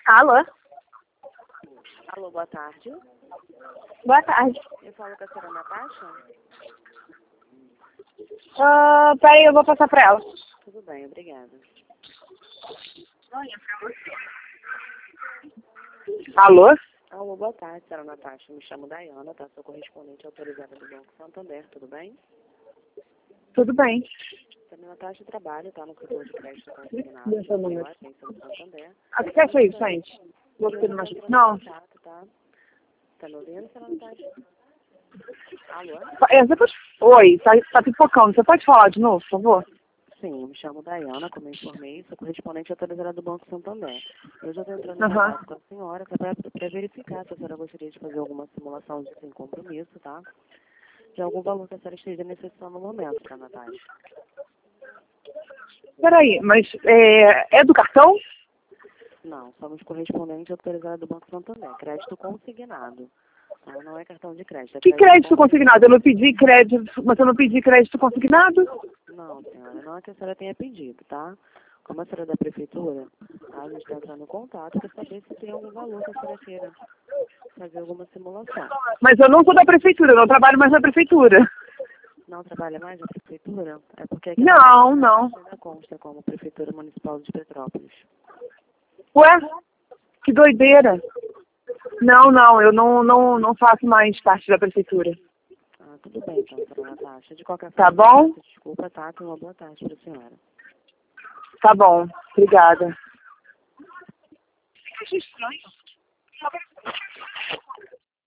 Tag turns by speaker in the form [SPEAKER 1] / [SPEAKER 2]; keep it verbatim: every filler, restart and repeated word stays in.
[SPEAKER 1] Alô?
[SPEAKER 2] Alô, boa tarde.
[SPEAKER 1] Boa tarde.
[SPEAKER 2] Eu falo com a senhora Natasha?
[SPEAKER 1] Uh, peraí, eu vou passar pra ela.
[SPEAKER 2] Tudo bem, obrigada.
[SPEAKER 1] Alô?
[SPEAKER 2] Alô, boa tarde, senhora Natasha. Me chamo Dayana, tá? Sou correspondente autorizada do Banco Santander, tudo bem?
[SPEAKER 1] Tudo bem.
[SPEAKER 2] Senhora Natasha trabalha, tá? No setor de crédito consignado.
[SPEAKER 1] Deixa eu
[SPEAKER 2] Eu
[SPEAKER 1] ver.
[SPEAKER 2] agência do Santander.
[SPEAKER 1] Ah, que é isso, gente? Vou ter mais... Não.
[SPEAKER 2] Contato, tá? Tá me ouvindo, senhora Natasha? Alô?
[SPEAKER 1] É, você pode... Oi, tá, tá pipocando. Você pode falar de novo, por favor?
[SPEAKER 2] Sim, me chamo Dayana, como eu informei, sou correspondente autorizada do Banco Santander. Eu já estou entrando em
[SPEAKER 1] Aham.
[SPEAKER 2] contato com a senhora para verificar se a senhora gostaria de fazer alguma simulação de sem compromisso, tá? De algum valor que a senhora esteja necessitando no momento, tá, Natasha?
[SPEAKER 1] Peraí, mas é, é do cartão?
[SPEAKER 2] Não, somos correspondente autorizada do Banco Santander, crédito consignado. Tá? Não é cartão de crédito, é
[SPEAKER 1] Que
[SPEAKER 2] crédito
[SPEAKER 1] crédito consignado? Eu não pedi crédito, mas eu não pedi crédito consignado?
[SPEAKER 2] Não, senhora, não é que a senhora tenha pedido, tá? Como a senhora é da prefeitura, a gente está entrando em contato para saber se tem algum valor que a senhora queira fazer alguma simulação.
[SPEAKER 1] Mas eu não sou da prefeitura, eu não trabalho mais na prefeitura.
[SPEAKER 2] Não trabalha mais na prefeitura? É porque aqui
[SPEAKER 1] Não, não.
[SPEAKER 2] ainda consta como Prefeitura Municipal de Petrópolis.
[SPEAKER 1] Ué? Que doideira. Não, não, eu não, não, não faço mais parte da prefeitura.
[SPEAKER 2] Ah, tudo bem, então, senhora Natasha. De qualquer
[SPEAKER 1] Tá
[SPEAKER 2] forma,
[SPEAKER 1] bom?
[SPEAKER 2] peço desculpa, tá? Tenha uma boa tarde para a senhora.
[SPEAKER 1] Tá bom, obrigada. Que estranho.